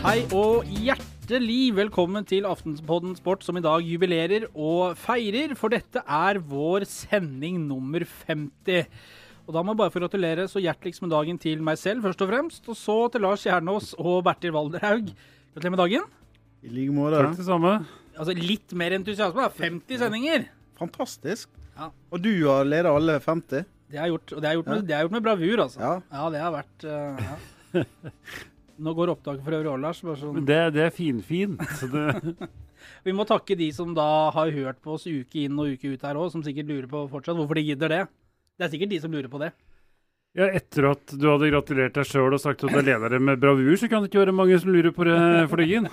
Hei og hjertelig velkommen til Aftenpodden Sport, som i dag jubilerer og feirer, for dette er vår sending nummer 50. Og da må jeg bare få gratulere så hjerteligst med dagen til meg selv, først og fremst, og så til Lars Kjernås og Bertil Valderhaug. Gratulerer med dagen. I like måte. Takk det samme. Altså litt mer entusiasme, da. 50 sendinger. Fantastisk. Ja. Og du har ledet alle 50. Det har gjort, og det har gjort med bravur, altså. Ja. Ja, det har vært... ja. Nå går opptaket for øvrig år, Lars. Bare sånn. Det er finfint. Så det... Vi må takke de som da har hørt på oss uke inn og uke ut her også, som sikkert lurer på fortsatt hvorfor de gidder det. Det er sikkert de som lurer på det. Ja, etter at du hadde gratulert deg selv og sagt at du er leder med bravur, så kan det ikke være mange som lurer på det for deg.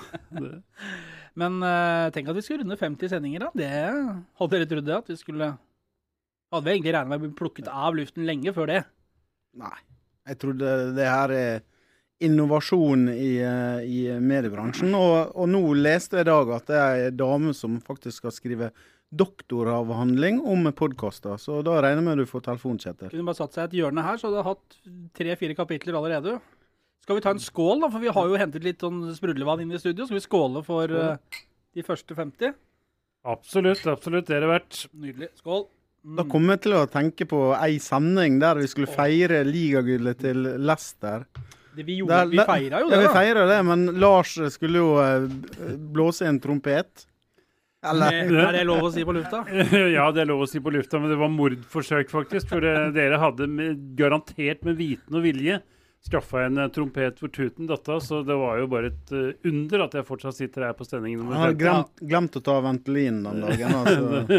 Men tenk at vi skulle runde 50 sendinger da. Det hadde dere trodd det, at vi skulle... Hadde vi egentlig regnet med å bli plukket av luften lenge før det? Nei, jeg trodde det her er innovasjon i mediebransjen, og nå leste jeg i dag at det er en dame som faktisk skal skrive doktoravhandling om podcaster, så da regner jeg med at du får telefon, Kjetil. Kunne bare satt seg et hjørne her, så hadde jeg hatt 3-4 kapitler allerede. Skal vi ta en skål da, for vi har jo hentet litt sånn sprudlevann inn i studio. Skal vi skåle for de første 50? Absolutt, det er det verdt. Nydelig. Skål. Da kommer jeg til å tenke på en sending der vi skulle feire ligagullet til Leicester. Vi feiret jo det ja, vi da. feiret det, men Lars skulle jo blåse en trompet. Eller? Er det lov å si på lufta? Ja, det er lov å si på lufta, men det var mordforsøk faktisk, for dere hadde garantert med viten og vilje skaffet en trompet for tuten dette, så det var jo bare et under at jeg fortsatt sitter her på stemningen nummer 50. Jeg har glemt å ta Ventolin den dagen. Altså.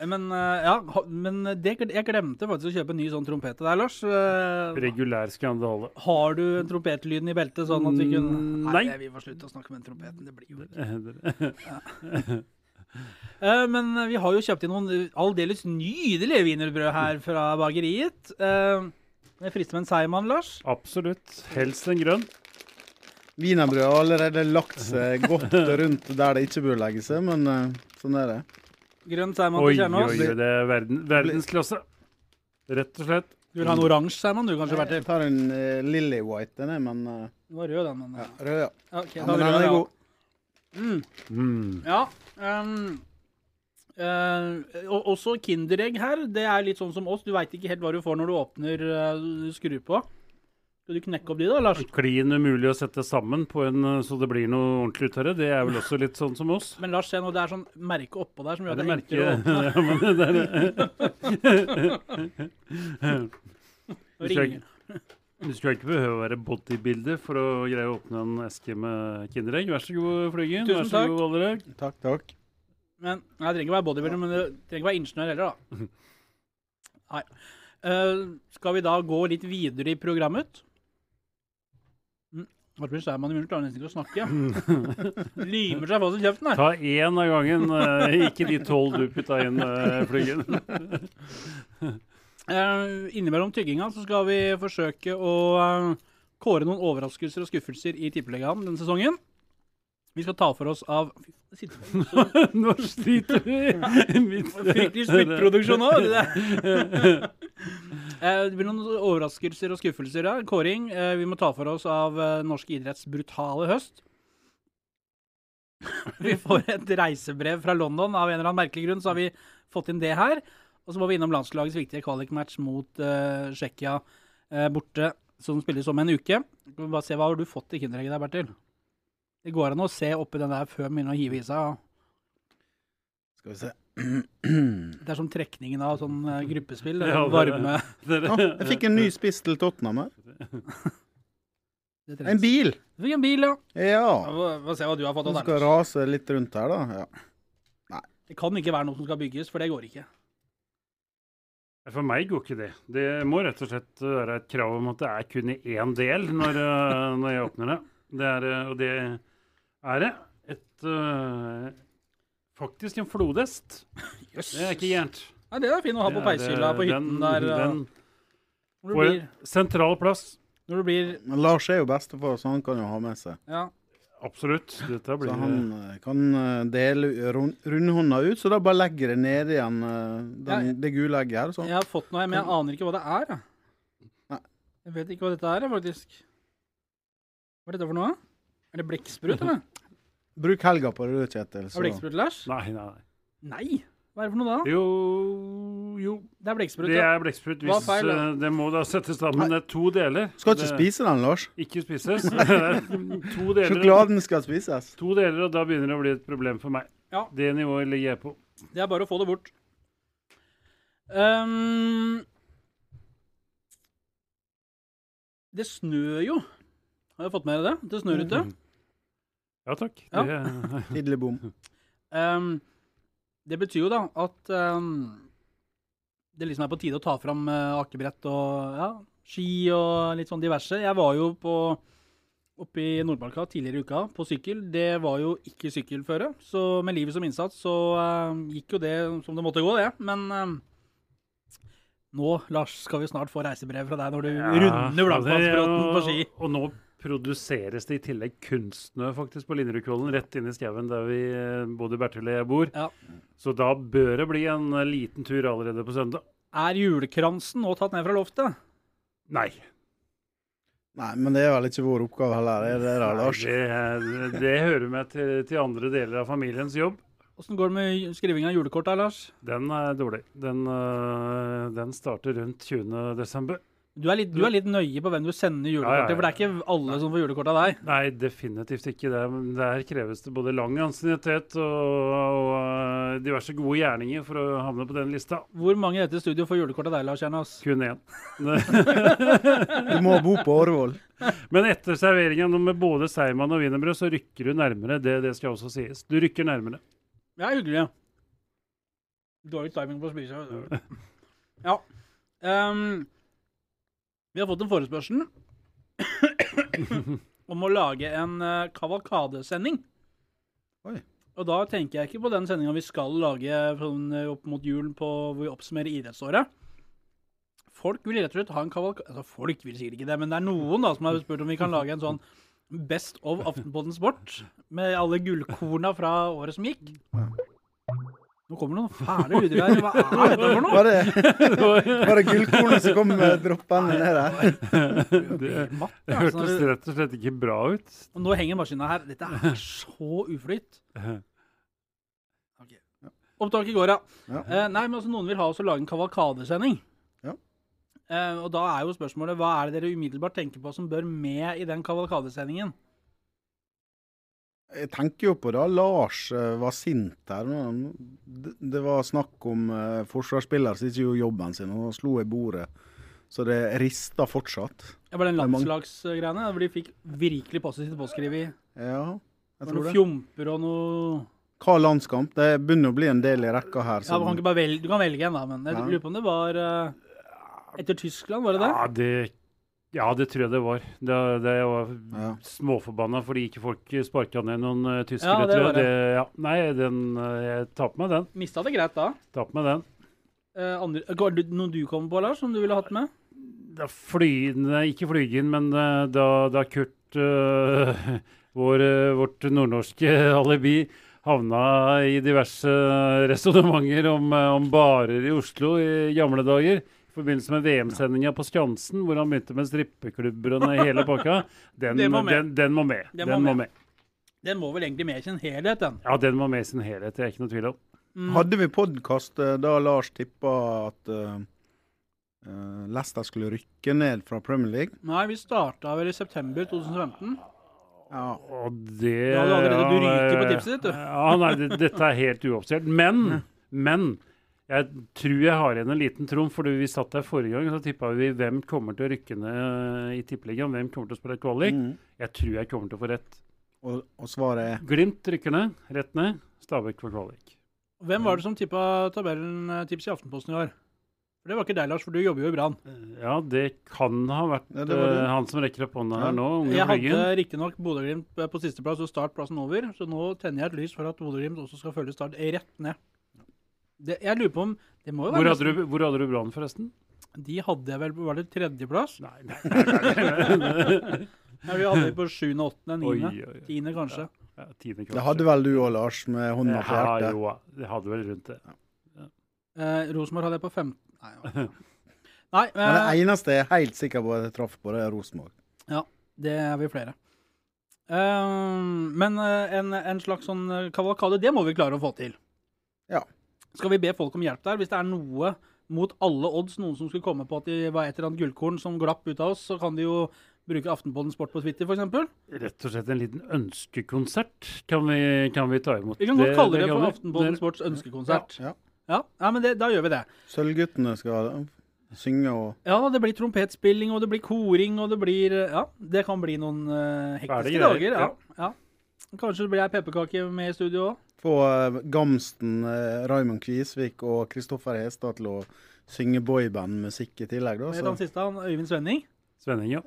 Men jeg glemte faktisk å kjøpe en ny sånn trompet til deg, Lars. Regulær skandale. Har du en trompetlyden i beltet sånn at vi kunne... Nei. Vi får slutte å snakke med den trompeten, det blir jo ikke. Men vi har jo kjøpt inn noen aldeles nydelige wienerbrød her fra bageriet. Det frister med en seiermann, Lars. Absolutt. Helst en grønn. Wienerbrød har allerede lagt seg godt rundt der det ikke bør legge seg, men sånn er det. Grønn seiermann til Kjernås. Oi, det er verdensklasse. Rett og slett. Du vil ha en oransje seiermann, du kanskje, Bertil? Jeg tar en lily white, den er, men... Det var rød, den. Men... Ja, rød, ja. Okay, men den er god. Ja, også Kinderegg her, det er litt sånn som oss. Du vet ikke helt hva du får når du åpner, du skrur på. Skal du knekke opp de da, Lars? Klin umulig å sette sammen på så det blir noe ordentlig ut av det. Det er vel også litt sånn som oss. Men Lars, se nå, det er sånn merke oppå der som gjør det enklere å åpne. Du skal ikke behøve å være bodybuilder for å greie å åpne en eske med Kinderegg. Vær så god, Flygen. Tusen takk. Vær så god, Valderhaug. Takk. Men jeg trenger ikke være bodybuilder, men det trenger ikke være ingeniør heller, da. Nei. Skal vi da gå litt videre i programmet? Martin Seimann i munnen klarer nesten ikke å snakke. Limer seg fast i kjeften her. Ta en av gangen, ikke de 12 du putta inn, Flygen. Innimellom tygginga så skal vi forsøke å kåre noen overraskelser og skuffelser i tippeligaen denne sesongen. Vi skal ta for oss av... Nå sliter vi! Fryktelig spyttproduksjon nå. Det blir noen overraskelser og skuffelser her. Kåring, vi må ta for oss av norsk idretts brutale høst. Vi får et reisebrev fra London. Av en eller annen merkelig grunn så har vi fått inn det her. Og så må vi innom landslagets viktige kvalikmatch mot Tsjekkia borte, som spilles om en uke. Bare se, hva har du fått i Kinderegget der, Bertil? Det går an å se oppi den der før man begynner å hive i seg. Skal vi se. Det er som trekningen av sånn gruppespill. Ja, varme. Jeg fikk en ny spiss til Tottenham her. En bil! Du fikk en bil, ja. Ja. Hva se hva du har fått. Du skal rase litt rundt her, da. Ja. Nei. Det kan ikke være noe som skal bygges, for det går ikke. For meg går ikke det. Det må rett og slett være et krav om at det er kun i én del når jeg åpner det. Og det er det. Faktisk en flodhest. Yes. Det er ikke gærent. Nei, det er fint å ha på peishylla på hytten der. På en sentral plass. Når det blir... Men Lars er jo bestefar, så han kan jo ha med seg. Ja. Absolutt. Dette blir... Så han kan dele rundhånda ut, så da bare legger det ned igjen det gule egget her. Sånn. Jeg har fått noe, men jeg aner ikke hva det er. Nei. Jeg vet ikke hva dette er, faktisk. Hva er dette for noe? Er det blekksprut, eller? Bruk helga på det, Kjetil. Er blekksprut, Lars? Nei. Nei! Hva er det for noe da? Jo. Det er blekksprut, Det er blekksprut. Hva er feil, da? Det må da settes sammen. Det er 2 deler. Skal ikke spise den, Lars. Ikke spises. Det er 2 deler. Sjokoladen skal spises. 2 deler, og da begynner det å bli et problem for meg. Ja. Det nivået ligger jeg på. Det er bare å få det bort. Det snør jo. Har jeg fått med dere det? Det snør ute. Ja, takk. Ja. Tidlig bom. Det betyr jo da at det liksom er på tide å ta fram akebrett og ski og litt sånn diverse. Jeg var jo oppe i Nordmarka tidligere i uka på sykkel. Det var jo ikke sykkelføre, så med livet som innsats så gikk jo det som det måtte gå, det. Men nå, Lars, skal vi snart få reisebrev fra deg når du runder Blankmannsbråten på ski. Og nå produseres det i tillegg kunstsnø faktisk på Linderudkollen, rett inn i skauen der vi både Bertil og jeg bor. Ja. Så da bør det bli en liten tur allerede på søndag. Er julekransen nå tatt ned fra loftet? Nei. Nei, men det er vel ikke vår oppgave heller, er det da, Lars? Det hører med til andre deler av familiens jobb. Hvordan går det med skriving av julekort da, Lars? Den er dårlig. Den starter rundt 20. desember. Du er litt nøye på hvem du sender julekort til, for det er ikke alle som får julekort av deg. Nei, definitivt ikke. Der kreves det både lang ansiennitet og diverse gode gjerninger for å havne på den lista. Hvor mange i dette studio får julekort av deg, Lars Kjernas? Kun 1. Du må bo på Årvoll. Men etter serveringen med både seigmann og wienerbrød, så rykker du nærmere. Det skal også sies. Du rykker nærmere. Ja, hyggelig. Dårlig timing på å spise. Ja. Vi har fått en forespørsel om å lage en kavalkadesending. Oi. Og da tenker jeg ikke på den sendingen vi skal lage opp mot julen hvor vi oppsummerer idrettsåret. Folk vil rett og slett ha en kavalkade. Altså, folk vil sikkert ikke det, men det er noen da som har spurt om vi kan lage en sånn Best of Aftenpodden Sport med alle gullkorna fra året som gikk. Ja. Nå kommer det noen fæle lyder her. Hva er dette for noe? Var det gullkornet som kom droppene ned der? Det hørtes rett og slett ikke bra ut. Og nå henger maskinen her. Dette er så uflytt. Okay. Opptak i går, ja. Nei, men altså, noen vil ha oss å lage en kavalkadesending. Ja. Og da er jo spørsmålet, hva er det dere umiddelbart tenker på som bør med i den kavalkadesendingen? Jeg tenker jo på da Lars var sint her. Det var snakk om forsvarsspillere som ikke gjorde jobben sin, og slo i bordet. Så det ristet fortsatt. Ja, var det en landslagsgreiene? Hvor de fikk virkelig positivt påskrevet? Ja, jeg tror noen det. Fjomper og noe... Hva landskamp? Det begynner å bli en del i rekka her. Ja, du kan velge en da, men jeg lurer på om det var etter Tyskland, var det det? Ja, det tror jeg det var. Det var småforbanna fordi ikke folk sparket ned noen tyskere. Ja, det var det. Nei, jeg tar på meg den. Mistet det greit da? Tar på meg den. Noen du kom på, Lars, som du ville hatt med? Ikke flygen, men da Kurt, vårt nordnorske alibi, havna i diverse resonnementer om barer i Oslo i gamle dager, i forbindelse med VM-sendingen på Skansen, hvor han begynte med strippeklubber og hele pakka. Den må med. Den må med. Den må vel egentlig med i sin helhet, den? Ja, den må med i sin helhet, det er ikke noe tvil om. Hadde vi podcast da Lars tippet at Leicester skulle rykke ned fra Premier League? Nei, vi startet vel i september 2015. Ja. Og det... Da hadde allerede du ryker på tipset ditt, du. Ja, nei, dette er helt uoffisielt. Men jeg tror jeg har igjen en liten trumf, fordi vi satt der forrige gang, så tippet vi hvem kommer til å rykke ned i tippeligaen, hvem kommer til å spille kvalik. Jeg tror jeg kommer til å få rett. Og svaret er? Glimt rykker ned, rett ned, Stabæk for kvalik. Hvem var det som tippet tabellen tips i Aftenposten i år? For det var ikke deg, Lars, for du jobber jo i Brann. Ja, det kan ha vært han som rekker opp hånda her nå. Jeg hadde riktig nok Bodø-Glimt på siste plass og startplassen over, så nå tenner jeg et lys for at Bodø-Glimt også skal følge Start rett ned. Jeg lurer på om det må jo være hvor hadde du Brann forresten? De hadde jeg vel, var det tredjeplass? Nei. Ja, vi hadde på 7., 8., 9., 10. kanskje. Ja, 10. kanskje. Det hadde vel du også, Lars, med hånda på hjertet. Ja, jo, det hadde vel rundt det. Rosenborg hadde jeg på 15. Nei, men det eneste jeg er helt sikker på at jeg traff på, det er Rosenborg. Ja, det er vi flere. Men en slags sånn kavalkade, det må vi klare å få til. Ja. Skal vi be folk om hjelp der? Hvis det er noe mot alle odds, noen som skulle komme på at de var et eller annet gullkorn som glapp ut av oss, så kan de jo bruke Aftenpodden Sport på Twitter, for eksempel. Rett og slett en liten ønskekonsert kan vi ta imot. Vi kan godt kalle det for Aftenpodden Sports ønskekonsert. Ja, men da gjør vi det. Sølvguttene skal synge og... Ja, det blir trompetspilling, og det blir koring, og det blir... Ja, det kan bli noen hektiske dager. Ja. Kanskje det blir en pepperkake med i studio også. Få Gamsten, Raymond Kvisvik og Kristoffer Hestad til å synge boyband-musikk i tillegg. Da, Vet han siste, Øyvind Svenning? Svenning, ja.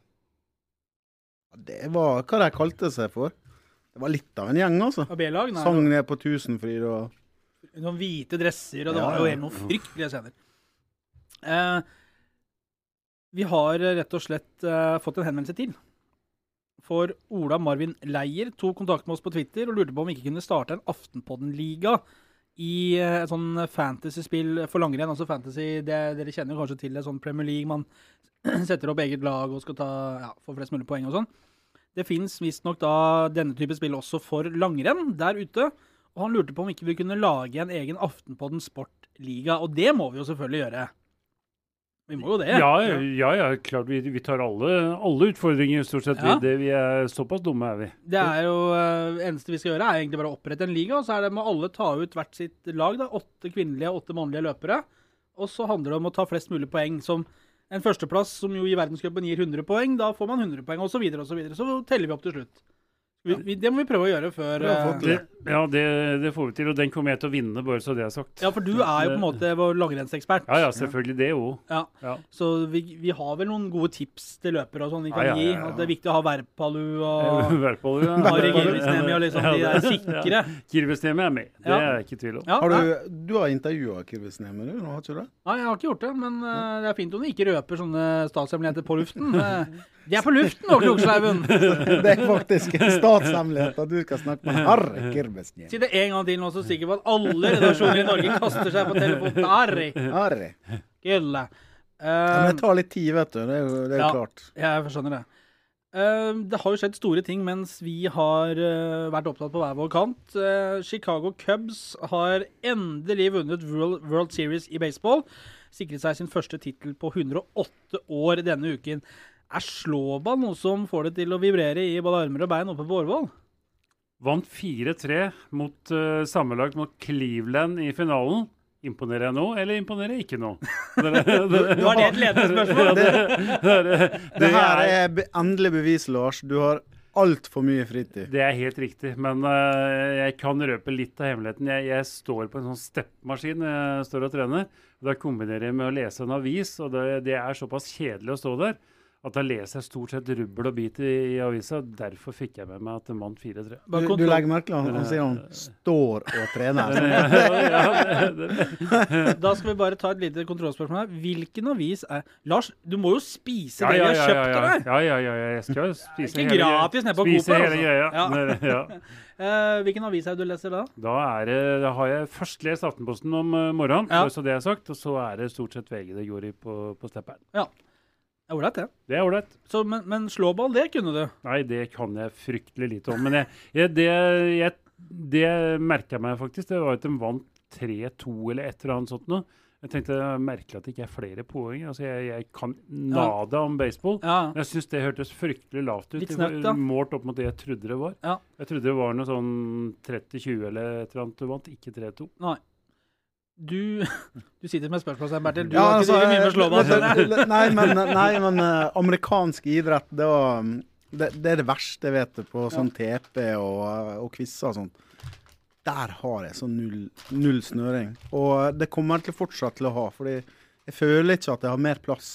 Det var hva de kalte seg for. Det var litt av en gjeng, altså. AB-lag? Sang ned på Tusenfryd og... Noen hvite dresser, og det var jo helt noen fryktelige scener. Vi har rett og slett fått en henvendelse til. For Ola Marvin Leier tok kontakt med oss på Twitter og lurte på om vi ikke kunne starte en Aftenpodden-liga i et sånn fantasy-spill for langrenn. Altså fantasy, dere kjenner jo kanskje til det, sånn Premier League, man setter opp eget lag og skal få flest mulig poeng og sånn. Det finnes visst nok da denne type spill også for langrenn der ute, og han lurte på om ikke vi kunne lage en egen Aftenpodden Sport-liga, og det må vi jo selvfølgelig gjøre. Vi må jo det. Ja, klart vi tar alle utfordringer stort sett. Ja. Vi er såpass dumme er vi. Det er jo, eneste vi skal gjøre er egentlig bare å opprette en liga, og så må alle ta ut hvert sitt lag, 8 kvinnelige og 8 mannlige løpere, og så handler det om å ta flest mulig poeng, som en førsteplass som jo i verdenscupen gir 100 poeng, da får man 100 poeng, og så videre, så teller vi opp til slutt. Det må vi prøve å gjøre før... Det får vi til, og den kommer jeg til å vinne, bare så det er sagt. Ja, for du er jo på en måte vår langrennsekspert. Ja, selvfølgelig det også. Ja. Så vi har vel noen gode tips til løpere og sånn vi kan gi. At det er viktig å ha Verpalu og... Verpalu, ja. Mari Girvisnemi og liksom, de er sikre. Girvisnemi er med, det er jeg ikke tvil om. Du har intervjuet Girvisnemi, du? Har ikke det? Nei, jeg har ikke gjort det, men det er fint om du ikke røper sånne statshemmeligheter på luften. De er på luften nå, Kroksleiven! Det er faktisk en statshemmelighet at du skal snakke med Harry Girvisniemi. Si det en gang til nå, så sikker på at alle redaksjoner i Norge kaster seg på telefonen. Harry. Gille. Men det tar litt tid, vet du. Det er jo klart. Jeg skjønner det. Det har jo skjedd store ting mens vi har vært opptatt på hver vår kant. Chicago Cubs har endelig vunnet World Series i baseball. Sikret seg sin første titel på 108 år denne uken. Er slåball noe som får det til å vibrere i både armer og bein oppe på Årvoll? Vant 4-3 mot sammenlagt mot Cleveland i finalen. Imponerer jeg nå, eller imponerer jeg ikke nå? Var det et ledende spørsmål? Det her er endelig bevis, Lars. Du har alt for mye fritid. Det er helt riktig, men jeg kan røpe litt av hemmeligheten. Jeg står på en sånn steppmaskin når jeg står og trener. Da kombinerer jeg med å lese en avis, og det er såpass kjedelig å stå der. At da leser jeg stort sett rubbel og bit i avisa, derfor fikk jeg med meg at det vant 4-3. Du legger merke til han sier han står og trener. Da skal vi bare ta et lite kontrollspørsmål her. Hvilken avis er... Lars, du må jo spise det vi har kjøpt til deg. Ja, jeg skal spise ikke gratis nede på Coop. Spise hele greia. Hvilken avis er det du leser da? Da har jeg først lest Aftenposten om morgenen, så det er sagt, og så er det stort sett VG det går i på stepperen. Ja. Det er ålreit, det. Det er ålreit. Men slåball, det kunne du? Nei, det kan jeg fryktelig lite om. Men det merket jeg meg faktisk. Det var at de vant 3-2 eller et eller annet sånt nå. Jeg tenkte merkelig at det ikke er flere poeng. Altså, jeg kan nada om baseball. Ja. Jeg synes det hørtes fryktelig lavt ut. Litt snøkt, da. Målt opp mot det jeg trodde det var. Ja. Jeg trodde det var noe sånn 30-20 eller et eller annet du vant, ikke 3-2. Nei. Du sitter med spørsmål, Bertil. Du har ikke mye med slåball. Nei, men amerikansk idrett, det er det verste jeg vet på sånn TP og quizzer og sånt. Der har jeg sånn null snøring. Og det kommer jeg til fortsatt til å ha, fordi jeg føler ikke at jeg har mer plass.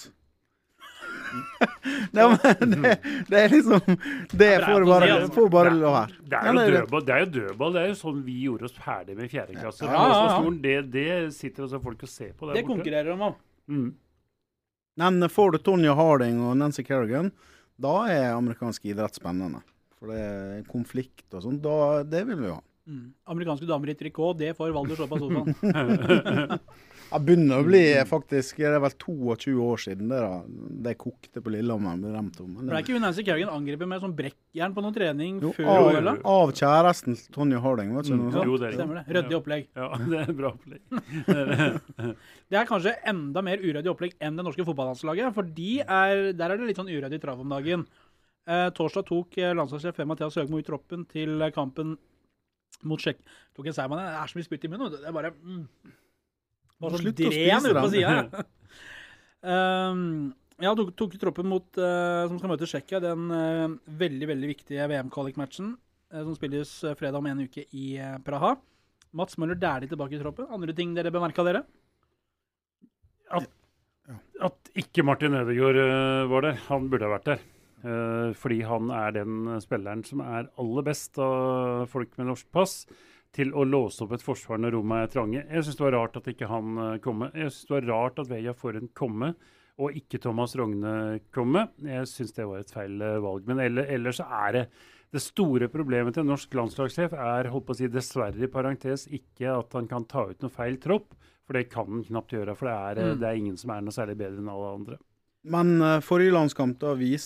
Det er liksom det får bare lov her. Det er jo dødball. Det er jo sånn vi gjorde oss ferdig med 4. klasse. Det sitter også folk og ser på der borte. Det konkurrerer de om. Men får du Tonya Harding og Nancy Kerrigan, da er amerikansk idrett spennende. For det er konflikt og sånt, det vil vi ha. Amerikanske damer i trikot, det får Valdur slå på sofaen. Jeg begynner å bli faktisk, det er vel 22 år siden det kokte på Lillehammer med dem to. For det ikke Nancy Kerrigan angriper med sånn brekkjern på noen trening før av, OL? av kjæresten til Tonje Harding, vet du noe sånt? Jo, det Stemmer det. Røddig opplegg. Ja, det er bra opplegg. Det er kanskje enda mer uryddig opplegg enn det norske fotballandslaget, for der er det litt sånn uryddig trav om dagen. Torsdag tok landslagssjef Mathias Høgmo ut troppen til kampen mot Tsjekk. Tok en seier, det er så mye spytt i munnen, det er bare sånn Slutt å dren spise ut på den. siden. Ja, tok troppen som skal møte Tsjekkia, den veldig, veldig viktige VM-kvalik-matchen, som spilles fredag om en uke i Praha. Mats Møller Dæhlie tilbake i troppen. Andre ting dere bemerket av dere? At ikke Martin Ødegaard var der. Han burde ha vært der. Fordi han er den spilleren som er aller best av folk med norsk pass til å låse opp et forsvar når rommet er trange. Jeg synes det var rart at ikke han komme. Jeg synes det var rart at Veja Forhen komme, og ikke Thomas Rogne komme. Jeg synes det var et feil valg. Men ellers så er det store problemet til norsk landslagssjef holdt på å si dessverre i parentes, ikke at han kan ta ut noe feil tropp, for det kan han knapt gjøre, for det er ingen som er noe særlig bedre enn alle andre. Men forrige U-landskamp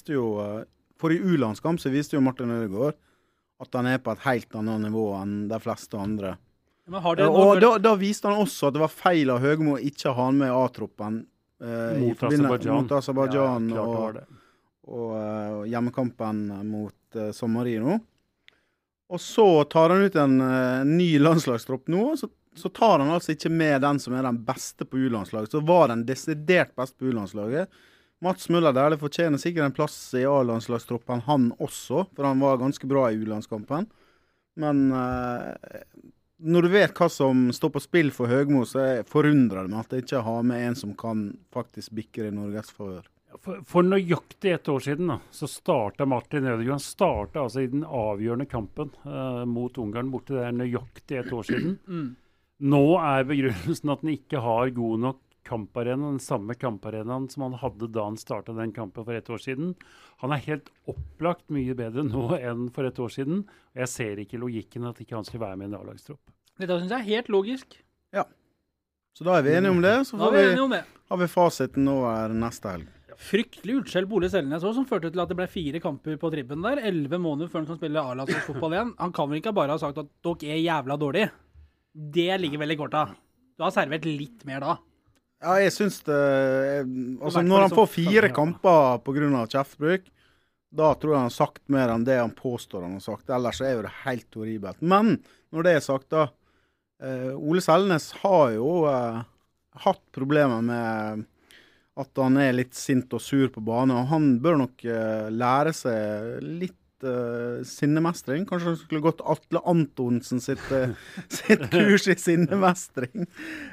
så viste jo Martin Ødegaard at han er på et helt annet nivå enn de fleste andre. Men har dere Og da viste han også at det var feil av Høgmo å ikke ha han med A-troppen mot Aserbajdsjan og hjemmekampen mot San Marino. Og så tar han ut en ny landslagstropp nå, så tar han altså ikke med den som er den beste på U-landslaget. Så var den desidert best på U-landslaget. Mats Møller Dæhlie fortjener sikkert en plass i A-landslagstroppen, han også, for han var ganske bra i U-landskampen. Men når du vet hva som står på spill for Høgmo, så forundrer det meg at jeg ikke har med en som kan faktisk bikke i Norges favør. For nøyaktig et år siden så startet Martin Ødegaard. Han startet altså i den avgjørende kampen mot Ungarn borte. Det er nøyaktig et år siden. Nå er begrunnelsen at han ikke har god nok kamparenaen, den samme kamparenaen som han hadde da han startet den kampen for et år siden. Han er helt opplagt mye bedre nå enn for et år siden. Og jeg ser ikke logikken at ikke han skal være med i en A-lagstropp. Dette synes jeg er helt logisk. Ja. Så da er vi enige om det. Så har vi fasiten nå neste helg. Fryktelig utskjell på Ole Selnes også, som førte til at det ble 4 kamper på tribben der. 11 måneder før han kan spille A-lagsfotball igjen. Han kan vel ikke bare ha sagt at dere er jævla dårlig. Det ligger veldig kort av. Du har servert litt mer da. Ja, jeg synes det altså når han får 4 kamper på grunn av kjeftbruk, da tror jeg han har sagt mer enn det han påstår han har sagt. Ellers er jo det helt horribelt. Men når det er sagt da, Ole Selnes har jo hatt problemer med at han er litt sint og sur på banen, og han bør nok lære seg litt sinnemestring. Kanskje han skulle gått Atle Antonsen sitt kurs i sinnemestring.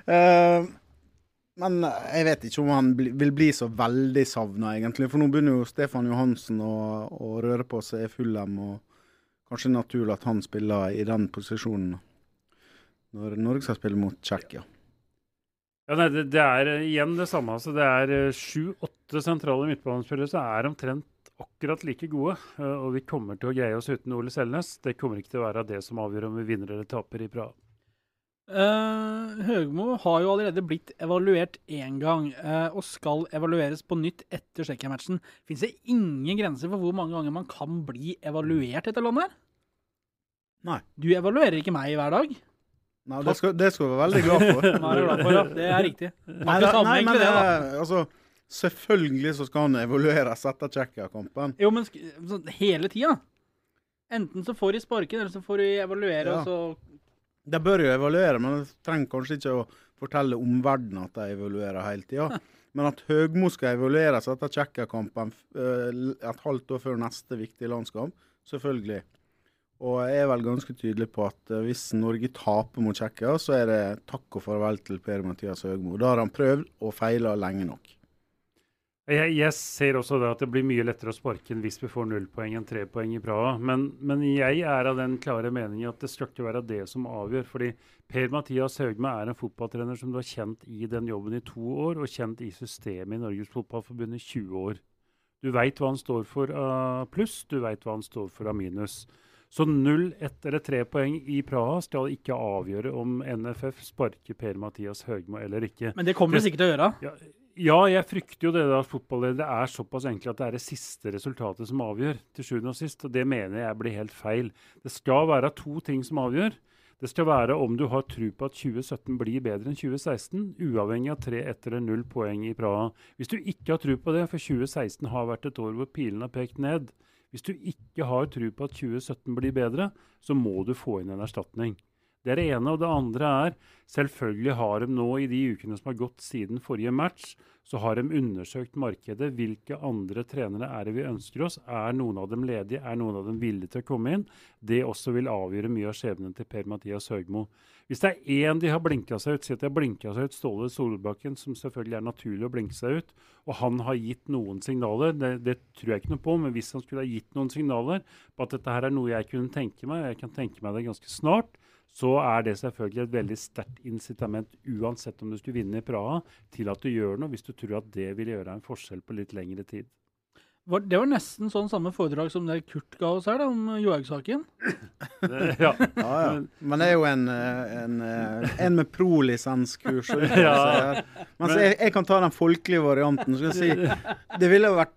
Men jeg vet ikke om han vil bli så veldig savnet egentlig, for nå begynner jo Stefan Johansen å røre på seg i Fulham, og kanskje naturlig at han spiller i den posisjonen når Norge skal spille mot Tsjekkia. Ja, nei, det er igjen det samme. Altså, det er 7-8 sentrale midtbanespillere som er omtrent akkurat like gode, og vi kommer til å greie oss uten Ole Selnes. Det kommer ikke til å være det som avgjør om vi vinner eller taper i Praha. Høgmo har jo allerede blitt evaluert en gang, og skal evalueres på nytt etter Tsjekkia-matchen. Finnes det ingen grenser for hvor mange ganger man kan bli evaluert etter landet her? Nei. Du evaluerer ikke meg hver dag. Nei, det skal vi være veldig glad for. Nei, det er glad for, ja. Det er riktig. Nei, men det altså, selvfølgelig så skal han evalueres etter Tsjekkia-kampen. Jo, men hele tiden. Enten så får de sparken, eller så får de evaluere, ja. Og så... De bør jo evaluere, men de trenger kanskje ikke å fortelle omverdenen at de evaluerer hele tiden. Men at Høgmo skal evalueres etter Tsjekkia-kampen et halvt år før neste viktige landskamp, selvfølgelig. Og jeg er vel ganske tydelig på at hvis Norge taper mot Tsjekkia, så er det takk og farvel til Per-Mathias Høgmo. Da har han prøvd og feilet lenge nok. Jeg ser også da at det blir mye lettere å sparke hvis vi får 0 poeng enn 3 poeng i Praha. Men jeg er av den klare meningen at det skal ikke være det som avgjør. Fordi Per-Mathias Høgmo er en fotballtrener som du har kjent i den jobben i 2 år, og kjent i systemet i Norges Fotballforbund i 20 år. Du vet hva han står for av pluss, du vet hva han står for av minus. Så 0, 1 eller 3 poeng i Praha skal ikke avgjøre om NFF sparker Per-Mathias Høgmo eller ikke. Men det kommer det sikkert til å gjøre. Ja, jeg frykter jo det da fotballedere. Det er såpass enkelt at det er det siste resultatet som avgjør til sjuende og sist, og det mener jeg blir helt feil. Det skal være 2 ting som avgjør. Det skal være om du har tro på at 2017 blir bedre enn 2016, uavhengig av 3, 1 eller 0 poeng i Praha. Hvis du ikke har tro på det, for 2016 har vært et år hvor pilen har pekt ned. Hvis du ikke har tro på at 2017 blir bedre, så må du få inn en erstatning. Det er det ene, og det andre selvfølgelig har de nå i de ukene som har gått siden forrige match, så har de undersøkt markedet. Hvilke andre trenere er det vi ønsker oss? Er noen av dem ledige? Er noen av dem villige til å komme inn? Det også vil avgjøre mye av skjebnen til Per-Mathias Høgmo. Hvis det er en de har blinket seg ut, si at de har blinket seg ut Ståle Solbakken, som selvfølgelig er naturlig å blinke seg ut, og han har gitt noen signaler, det tror jeg ikke noe på, men hvis han skulle ha gitt noen signaler på at dette her er noe jeg kunne tenke meg, jeg kan tenke meg det ganske snart, så er det selvfølgelig et veldig sterkt incitament, uansett om du skulle vinne i Praha, til at du gjør noe, hvis du tror at det vil gjøre en forskjell på litt lengre tid. Det var nesten sånn samme foredrag som det Kurt ga oss her, da, om Johaug-saken. Ja. Men det er jo en med pro-lisenskurs. Men jeg kan ta den folkelige varianten. Så skal jeg si, det ville vært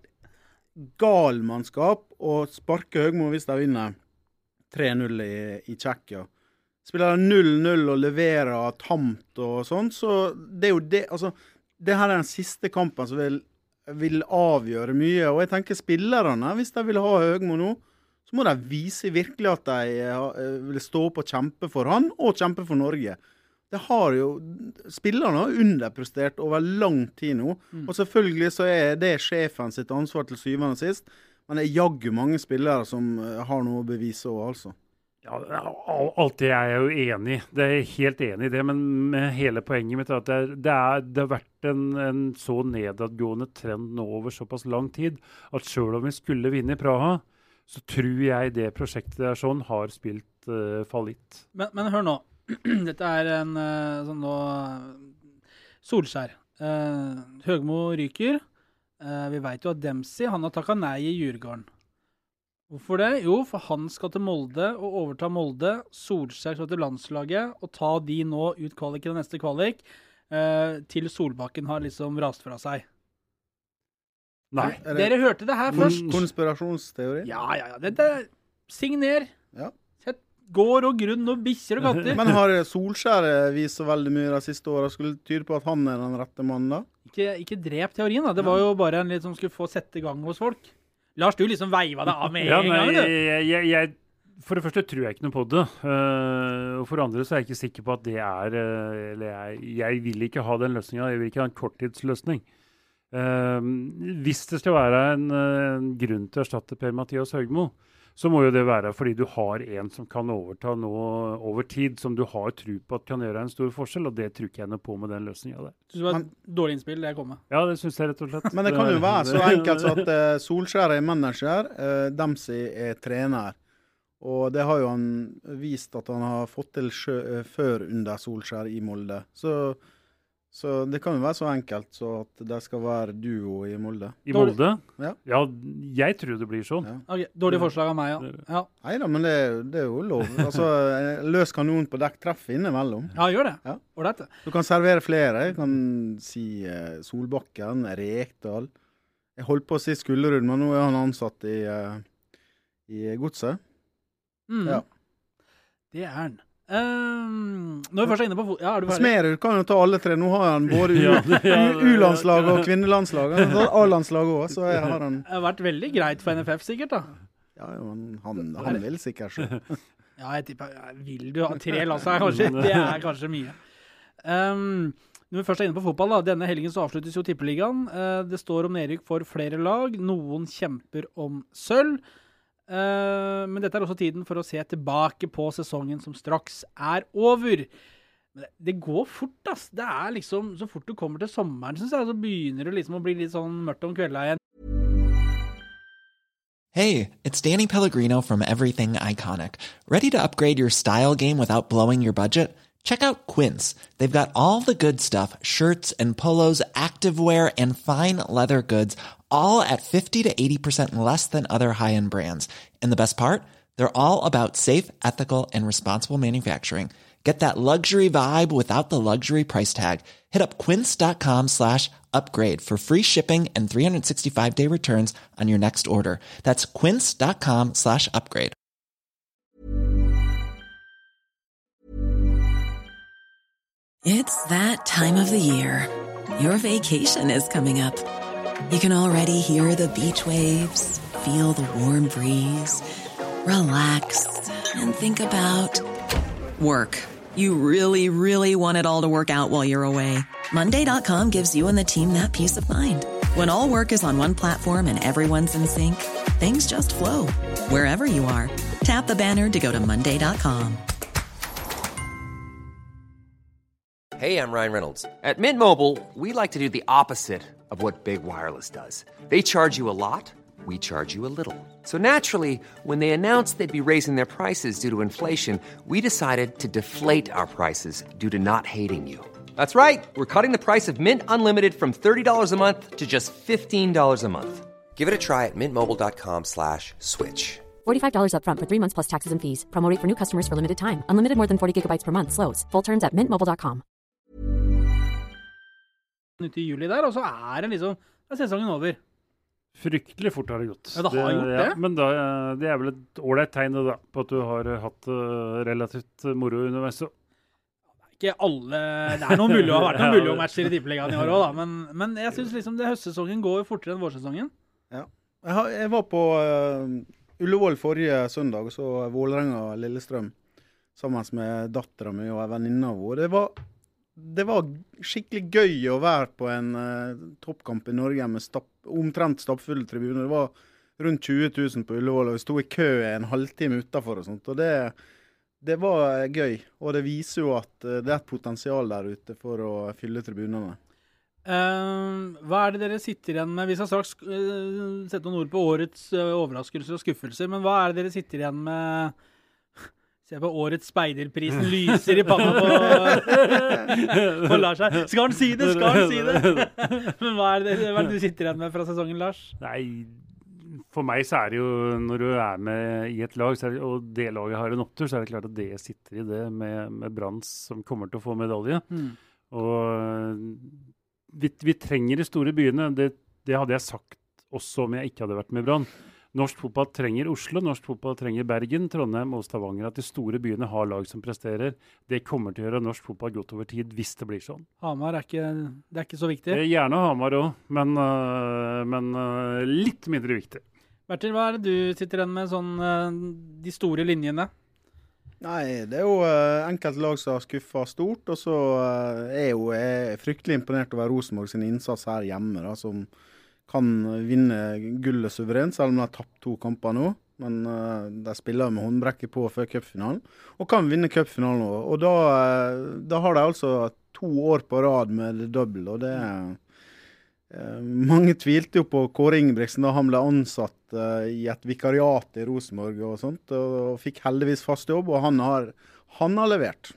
galmannskap å sparke Høgmo hvis de vinner 3-0 i Tsjekkia. Spiller 0-0 og leverer tamt og sånn, så det er jo det, altså, det her er den siste kampen som vil avgjøre mye, og jeg tenker spillerne, hvis de vil ha Høgmo nå, så må de vise virkelig at de vil stå opp og kjempe for han, og kjempe for Norge. Det har jo, spillerne har underprestert over lang tid nå, og selvfølgelig så er det sjefen sitt ansvar til syvende og sist, men det er jaggu mange spillere som har noe å bevise også, altså. Ja, alt det er jeg jo enig i. Det er helt enig i det, men med hele poenget mitt er at det har vært en så nedadgående trend nå over såpass lang tid, at selv om vi skulle vinne i Praha, så tror jeg det prosjektet der sånn har spilt fallitt. Men hør nå, dette er en sånn nå Solskjær. Høgmo ryker. Vi vet jo at Dempsey, han har takket nei i Djurgården. Hvorfor det? Jo, for han skal til Molde og overta Molde. Solskjær skal til landslaget og ta de nå ut kvalik i den neste kvalik, til Solbakken har liksom rast fra seg. Nei. Dere hørte det her først. Konspirasjonsteori? Ja. Dette signer. Ja. Sett gård og grunn og bikkjer og katter. Men har Solskjær vist så veldig mye de siste årene? Skulle det tyde på at han er den rette mannen da? Ikke drep teorien da. Det var jo bare en litt som skulle få sette i gang hos folk. Lars, du liksom veiva det av med en gang, du. For det første tror jeg ikke noe på det. Og for det andre så er jeg ikke sikker på at det er eller jeg vil ikke ha den løsningen. Jeg vil ikke ha en korttidsløsning. Hvis det skal være en grunn til å erstatte Per-Mathias Høgmo, så må jo det være fordi du har en som kan overta nå over tid, som du har tro på at kan gjøre en stor forskjell, og det tror ikke jeg noe på med den løsningen der. Så det var et dårlig innspill, det kommer. Ja, det synes jeg rett og slett. Men det kan jo være så enkelt så at Solskjær er manager, Dempsey er trener, og det har jo han vist at han har fått til før under Solskjær i Molde. Så det kan jo være så enkelt så at det skal være duo i Molde. I Molde? Ja. Ja, jeg tror det blir sånn. Ja. Ok, dårlig forslag av meg, ja. Neida, men det er jo lov. Altså, løs kanon på dekk treff innimellom. Ja, gjør det. Ja. Ordentlig. Du kan servere flere. Jeg kan si Solbakken, Rekdal. Jeg holdt på å si Skullerud, men nå er han ansatt i Godset. Ja. Det er han. Nå er vi først inne på ja, er du ferdig? Smerud kan jo ta alle tre. Nå har han både U-landslaget og kvinnelandslaget. Han har A-landslaget også, så jeg har han. Det har vært veldig greit for NFF sikkert da. Ja, han vil sikkert så. Ja, jeg tipper, vil du ha 3 landslag kanskje? Det er kanskje mye. Når vi først er inne på fotball da, denne helgen så avsluttes jo Tippeligaen. Det står om nedrykk for flere lag. Noen kjemper om sølv. Men dette er også tiden for å se tilbake på sesongen som straks er over. Men det går fort, ass. Det er liksom, så fort du kommer til sommeren, synes jeg, så begynner det liksom å bli litt sånn mørkt om kvelda igjen. Hey, it's Danny Pellegrino from Everything Iconic. Ready to upgrade your style game without blowing your budget? Check out Quince. They've got all the good stuff, shirts and polos, activewear, and fine leather goods, all at 50 to 80% less than other high-end brands. And the best part? They're all about safe, ethical, and responsible manufacturing. Get that luxury vibe without the luxury price tag. Hit up quince.com/upgrade for free shipping and 365-day returns on your next order. That's quince.com/upgrade. It's that time of the year. Your vacation is coming up. You can already hear the beach waves, feel the warm breeze, relax, and think about work. You really, really want it all to work out while you're away. Monday.com gives you and the team that peace of mind. When all work is on one platform and everyone's in sync, things just flow. Wherever you are, tap the banner to go to Monday.com. Hey, I'm Ryan Reynolds. At Mint Mobile, we like to do the opposite of what Big Wireless does. They charge you a lot. We charge you a little. So naturally, when they announced they'd be raising their prices due to inflation, we decided to deflate our prices due to not hating you. That's right. We're cutting the price of Mint Unlimited from $30 a month to just $15 a month. Give it a try at mintmobile.com/switch. $45 up front for 3 months plus taxes and fees. Promo rate for new customers for limited time. Unlimited more than 40 gigabytes per month. Slows full terms at mintmobile.com. Ut I juli der, og så det liksom sesongen over. Fryktelig fort har det gått. Ja, det har gjort det. Ja, men da, det vel et ålreit tegn da, på at du har hatt relativt moro underveis. Ikke alle, det noen mulig å ha vært noen mulige matcher I Tippeligaen I år også da, men jeg synes liksom det høstsesongen går fortere enn vårsesongen. Ja. Jeg var på Ullevål forrige søndag, og så Vålerenga Lillestrøm, sammen med datteren min og en venninne av henne. Det var skikkelig gøy å være på en toppkamp I Norge med omtrent stappfulle tribuner. Det var rundt 20 000 på Ullevål, og vi stod I kø en halvtime utenfor og sånt. Og det var gøy, og det viser jo at det et potensial der ute for å fylle tribunene. Hva det dere sitter igjen med? Vi skal straks sette noen ord på årets overraskelser og skuffelser, men hva det dere sitter igjen med? Se på årets speiderprisen lyser I panna på Lars her. Skal han si det? Men hva det du sitter igjen med fra sesongen, Lars? Nei, for meg så det jo, når du med I et lag, og det laget har en opptur, så det klart at det sitter I det med Brann som kommer til å få medalje. Og vi trenger de store byene. Det hadde jeg sagt også om jeg ikke hadde vært med Brann. Norsk fotball trenger Oslo, norsk fotball trenger Bergen, Trondheim og Stavanger. At de store byene har lag som presterer. Det kommer til å gjøre norsk fotball godt over tid, hvis det blir sånn. Hamar det ikke så viktig? Gjerne Hamar også, men litt mindre viktig. Bertil, hva det du sitter igjen med, sånn, de store linjene? Nei, det jo enkelte lag som har skuffet stort, og så jeg fryktelig imponert over Rosenborg sin innsats her hjemme, da, som kan vinne gullet suverent, selv om de har tapt 2 kamper nå. Men de spiller med håndbrekket på før cupfinalen, og kan vinne cupfinalen nå. Og da har de altså 2 år på rad med double, og det mange tvilte jo på Kåre Ingebrigtsen da han ble ansatt I et vikariat I Rosenborg og sånt, og fikk heldigvis fast jobb, og han har levert.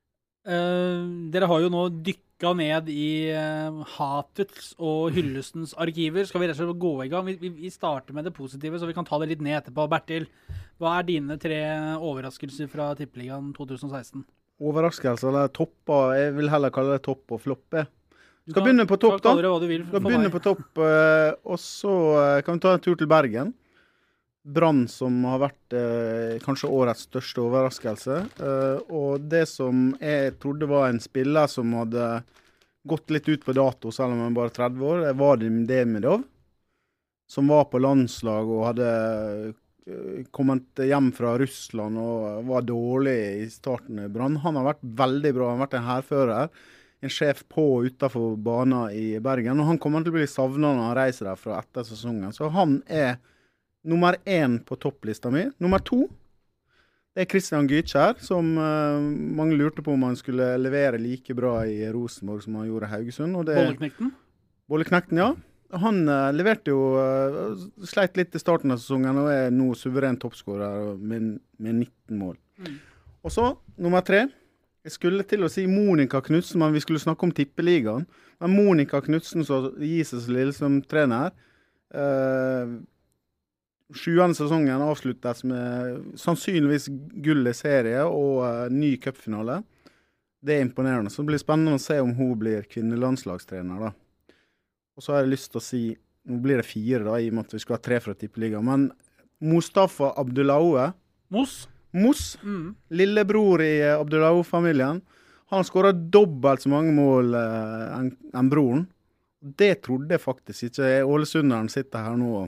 Dere har jo nå dykket ned I hatets og hyllestens arkiver. Skal vi rett og slett gå I gang? Vi starter med det positive, så vi kan ta det litt ned etterpå. Bertil, hva dine 3 overraskelser fra Tippeligaen 2016? Overraskelser, eller topper, jeg vil heller kalle det topp og floppe. Du skal begynne på topp da. Skal begynne på topp, og så kan vi ta en tur til Bergen. Brann som har vært kanskje årets største overraskelse, og det som jeg trodde var en spiller som hadde gått litt ut på dato, selv om han bare 30 år, det var Demidov, som var på landslag og hadde kommet hjem fra Russland og var dårlig I starten I Brann. Han har vært veldig bra, han har vært en herfører, en sjef på og utenfor banen I Bergen, og han kommer til å bli savnet når han reiser derfra etter sesongen, så han nummer 1 på topplista mi. Nummer 2, det Christian Gytkjær, som mange lurte på om han skulle levere like bra I Rosenborg som han gjorde I Haugesund. Bolleknekten? Bolleknekten, ja. Han leverte jo, sleit litt I starten av sesongen, og nå suveren toppskårer med 19 mål. Og så, nummer 3, jeg skulle til å si Monica Knudsen, men vi skulle snakke om Tippeligaen. Men Monica Knudsen, som gis oss lille som trener, 7. sesongen avsluttes med sannsynligvis gull i serie og ny cupfinale. Det imponerende. Så det blir spennende å se om hun blir kvinnelandslagstrener da. Og så har jeg lyst til å si, nå blir det 4 da, i og med at vi skal ha 3 fra Tippeliga, men Mustafa Abdullaoue, Moss, lillebror i Abdullaoue-familien, han skåret dobbelt så mange mål enn broren. Det trodde jeg faktisk ikke. Ålesunderen sitter her nå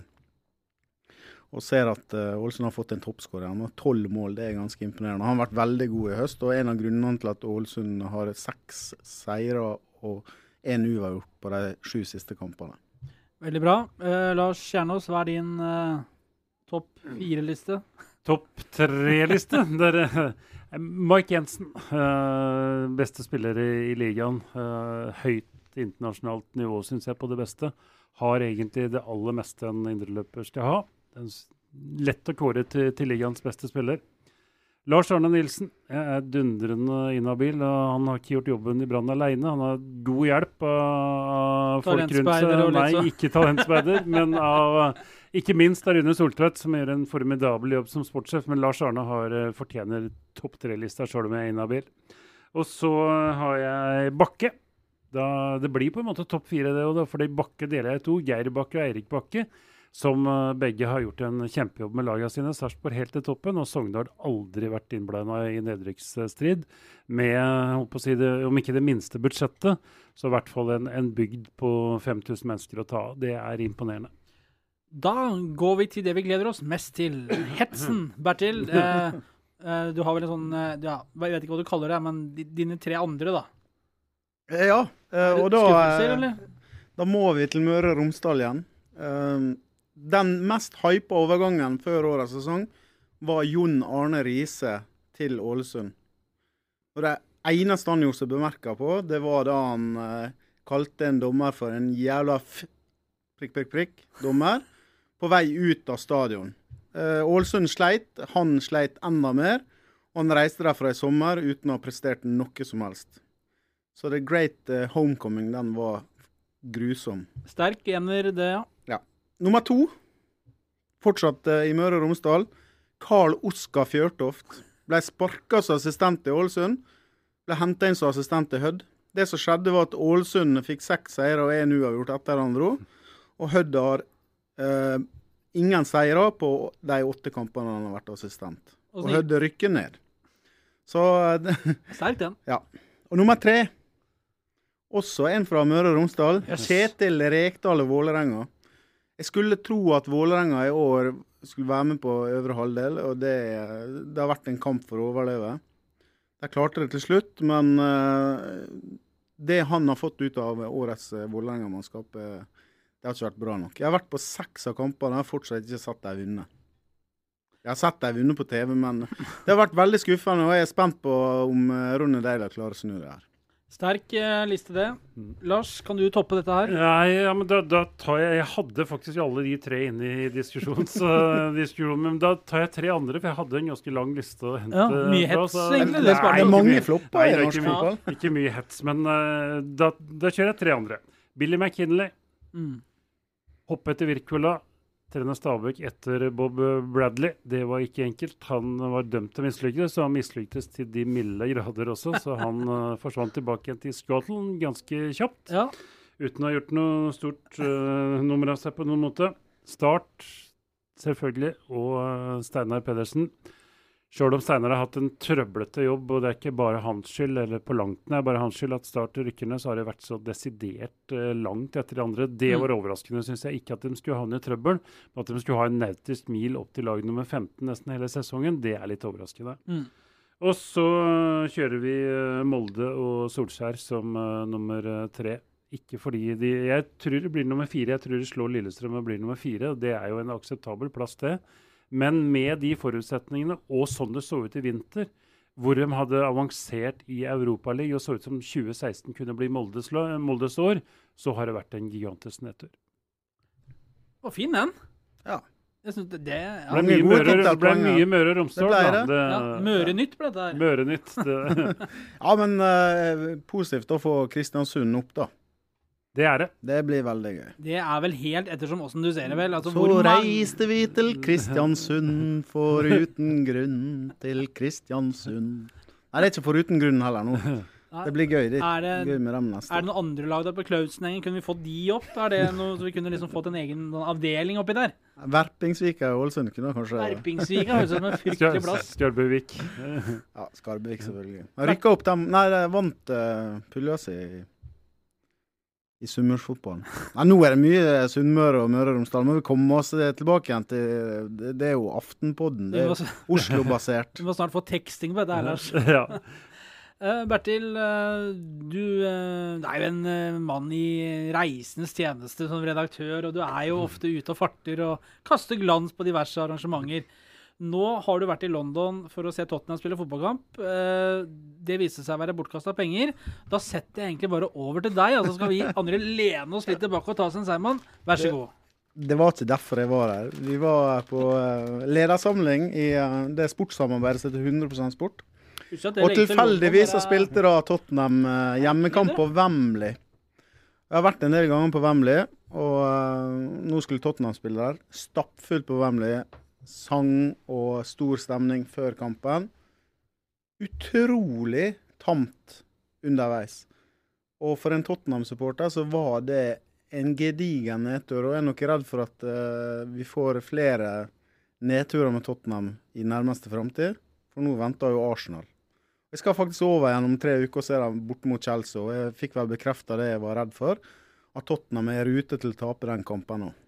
og ser at Ålesund har fått en toppskårer. Han har 12 mål, det ganske imponerende. Han har vært veldig god i høst, og en av grunnene til at Ålesund har 6 seire og 1 uavgjort på de 7 siste kampene. Veldig bra. Lars Kjernås, hva er din topp 4-liste? Topp 3-liste. Der Mike Jensen, beste spiller i ligaen. Høyt internasjonalt nivå, synes jeg, på det beste. Har egentlig det aller meste en indreløper skal ha. Lett å kåre til ligaens beste spiller. Lars Arne Nilsen er dundrende inhabil, og han har ikke gjort jobben i Brann alene. Han har god hjelp av folk rundt seg. Nei, ikke talentspeider, men av ikke minst av Rune Soltvedt, som gjør en formidabel jobb som sportssjef. Men Lars Arne fortjener topp 3-lista, selv om jeg er inhabil. Og så har jeg Bakke. Det blir på en måte topp 4 det, og fordi Bakke deler jeg 2. Geir Bakke og Eirik Bakke, som begge har gjort en kjempejobb med lagene sine. Sarpsborg helt til toppen, og Sogndal aldri vært innblandet i nedrykksstrid med, på å si det, om ikke det minste budsjettet, så i hvert fall en bygd på 5000 mennesker å ta. Det er imponerende. Da går vi til det vi gleder oss mest til. Hetsen, Bertil. Du har vel en sånn, ja, jeg vet ikke hva du kaller det, men dine 3 andre da. Ja, og skuffelser, eller? Da må vi til Møre og Romsdal igjen. Den mest hype overgangen før årets sesong var Jon Arne Riise til Ålesund. Og det eneste han gjorde seg bemerket på, det var da han kalte en dommer for en jævla dommer på vei ut av stadion. Ålesund sleit, han sleit enda mer, og han reiste derfra i sommer uten å ha prestert noe som helst. Så The Great Homecoming, den var grusom. Sterk ener det, ja. Ja. Nummer 2, fortsatt i Møre og Romsdal, Karl Oskar Fjørtoft, ble sparket som assistent i Ålesund, ble hentet inn som assistent i Hødd. Det som skjedde var at Ålesund fikk 6 seire og 1 uavgjort etter han dro, og Hødd har ingen seire på de 8 kampene han har vært assistent. Og Hødd rykker ned. Så sterkt den. Ja. Og nummer 3, også en fra Møre og Romsdal, Kjetil Rekdal og Vålerenga. Jeg skulle tro at Vålerenga i år skulle være med på øvre halvdel, og det har vært en kamp for å overleve. De klarte det til slutt, men det han har fått ut av årets Vålerenga-mannskap, det har ikke vært bra nok. Jeg har vært på 6 av kampene, jeg har fortsatt ikke sett dem vinne. Jeg har sett dem vinne på TV, men det har vært veldig skuffende, og jeg er spent på om Ronny Deila klarer å snu det her. Sterk liste det. Lars, kan du toppe dette her? Nei, ja, men da tar jeg hadde faktisk alle de 3 inne i diskusjonen, men da tar jeg 3 andre, for jeg hadde en ganske lang liste å hente. Ja, mye hets, egentlig. Det er mange flopper i norsk fotball. Ikke mye hets, men da kjører jeg 3 andre. Billy McKinley. Hoppe etter Wirkola, trene Stabæk etter Bob Bradley. Det var ikke enkelt. Han var dømt til å mislykkes, så han mislyktes til de milde grader også, så han forsvant tilbake igjen til Scotland ganske kjapt, uten å ha gjort noe stort nummer av seg på noen måte. Start, selvfølgelig, og Steinar Pedersen. Selv om Steinar har hatt en trøblete jobb, og det er ikke bare hans skyld, eller på langt nær bare hans skyld, at Start rykkerne, så har det vært så desidert langt etter de andre. Det var overraskende, synes jeg, ikke at de skulle havne i trøbbel, men at de skulle ha en nautisk mil opp til lag nummer 15 nesten hele sesongen, det er litt overraskende. Og så kjører vi Molde og Solskjær som nummer 3. Ikke fordi jeg tror det blir nummer 4, jeg tror det slår Lillestrøm og blir nummer 4, og det er jo en akseptabel plass det. Men med de forutsetningene, og sånn det så ut i vinter, hvor de hadde avansert i Europaligaen og så ut som 2016 kunne bli Moldes år, så har det vært en gigantisk nedtur. Å, fin den. Ja. Jeg synes det ja. ble mye Møre og Romsdal. Det ble det. Møre nytt ble det der. Møre nytt. Ja, men positivt å få Kristiansund opp da. Det er det. Det blir veldig gøy. Det er vel helt ettersom hvordan du ser det vel. Altså, Så reiste vi til Kristiansund, foruten grunn til Kristiansund. Nei, det er ikke foruten grunn heller nå. Det blir gøy, det. Gøy med dem neste. Er det noen andre lag der på Klausenengen? Kunne vi fått de opp? Er det noe så vi kunne liksom fått en egen avdeling oppi der? Verpingsvika og Ålesund kunne kanskje... Verpingsvika høres ut som en fryktelig plass. Skarbøvik. Ja, Skarbøvik selvfølgelig. Jeg rykket opp dem. Nei, de vant pulja si i Sunnmørsfotballen. Nei, nå er det mye Sunnmøre og Møre og Romsdal. Må vi komme oss tilbake igjen til... Det er jo Aftenpodden. Det er Oslo-basert. Du må snart få teksting på dette her, Lars. Ja. Bertil, du er jo en mann i reisenes tjeneste som redaktør, og du er jo ofte ute og farter og kaster glans på diverse arrangementer. Nå har du vært i London for å se Tottenham spille fotballkamp. Det viste seg å være bortkastet penger. Da setter jeg egentlig bare over til deg, og så skal vi andre lene oss litt tilbake og ta oss en Seiman. Vær så god. Det var ikke derfor jeg var her. Vi var på ledersamling i det sportssamarbeidet som heter 100% sport. Og tilfeldigvis så spilte da Tottenham hjemmekamp på Wembley. Jeg har vært en del ganger på Wembley, og nå skulle Tottenham spille der. Stappfullt på Wembley. Sang og stor stemning før kampen. Utrolig tamt underveis. Og for en Tottenham-supporter så var det en gedigen nedtur, og jeg er nok redd for at vi får flere nedturer med Tottenham i nærmeste fremtid. For nå venter jo Arsenal. Jeg skal faktisk over gjennom 3 uker og se dem bort mot Chelsea, og jeg fikk vel bekreftet det jeg var redd for, at Tottenham er ute til å tape den kampen nå.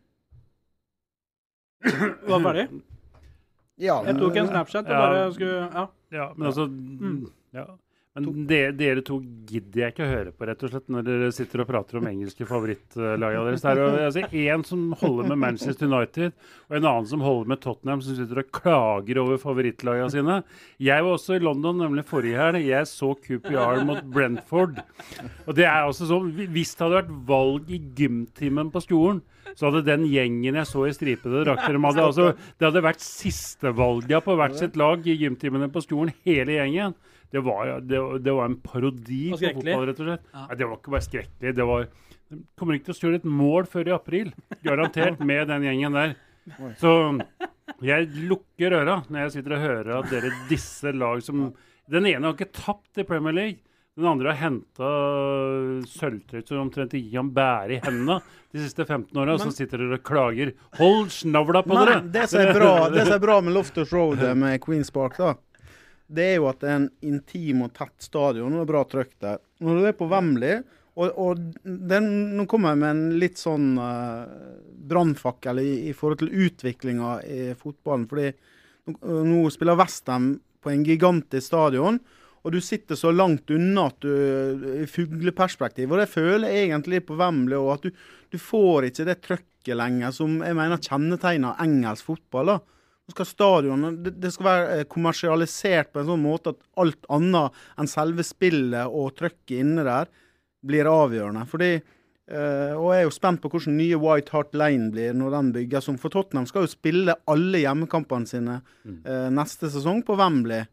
Var ferdig? Ja. Jeg tok en Snapchat og bare skulle... Ja, ja men altså... Ja. Men dere to gidder jeg ikke å høre på, rett og slett, når dere sitter og prater om engelske favorittlaget deres. Det er altså en som holder med Manchester United, og en annen som holder med Tottenham, som sitter og klager over favorittlagene sine. Jeg var også i London, nemlig forrige helg. Jeg så QPR mot Brentford. Og det er også sånn, hvis det hadde vært valg i gymtimen på skolen, så hadde den gjengen jeg så i stripede drakter, det hadde vært siste valget på hvert sitt lag i gymtimene på skolen, hele gjengen. Det var en parodi på fotball, rett og slett. Ja. Nei, det var ikke bare skrekkelig. Det kommer ikke til å stå et mål før i april. Garantert med den gjengen der. Så jeg lukker øra når jeg sitter og hører at dere disse lag som... Den ene har ikke tapt i Premier League. Den andre har hentet sølvtrykk som omtrent ikke kan bære i hendene de siste 15 årene, og så sitter dere og klager. Hold snavla på dere! Det som er bra med Loftus Road med Queen's Park da, det er jo at det er en intim og tett stadion, og bra trøkk der. Når du er på Wembley, og nå kommer jeg med en litt sånn brannfakkel i forhold til utviklingen i fotballen, fordi nå spiller West Ham på en gigantisk stadion, og du sitter så langt unna at du i fugleperspektiv, og det føler jeg egentlig på Wembley, og at du får ikke det trøkket lenger, som jeg mener kjennetegner engelsk fotball da. Skal stadionet, det skal være kommersialisert på en sånn måte at alt annet enn selve spillet og trøkket inne der blir avgjørende. Fordi, og jeg er jo spent på hvordan nye White Hart Lane blir når den bygges. For Tottenham skal jo spille alle hjemmekampene sine neste sesong på Wembley.